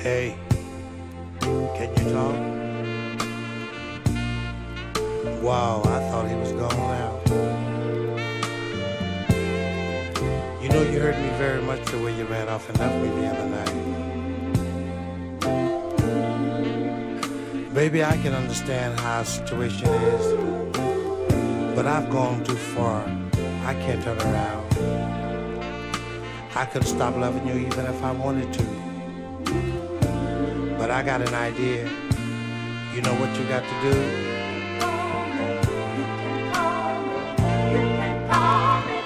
Hey, can you talk? Wow, I thought he was gone now. You know you hurt me very much the way you ran off and left me the other night. Baby, I can understand how a situation is, but I've gone too far. I can't turn around. I could stop loving you even if I wanted to. But I got an idea. You know what you got to do? You can call me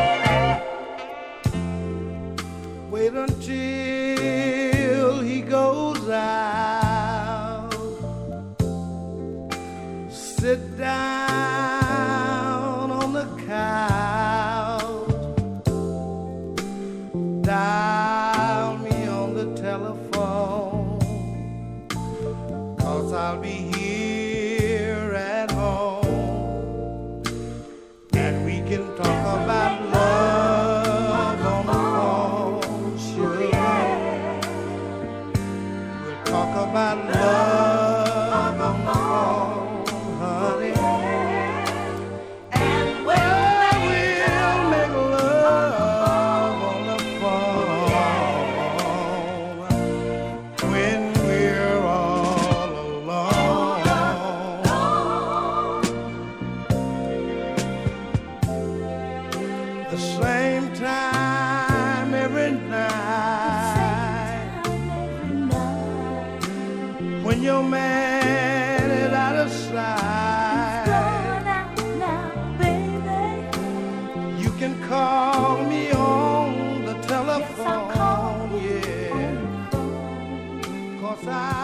baby. Wait until he goes out. Sit down on the couch. Dial me on the telephone. 'Cause I'll be here at home. And we can talk about love on the phone. Sure. We'll talk about love on the phone, honey. And we'll make Make love on the phone when we're all alone. The same time every night when your man is out of sight. Run out now, baby. You can call me on the Yes, I'll call telephone, you yeah. 'Cause I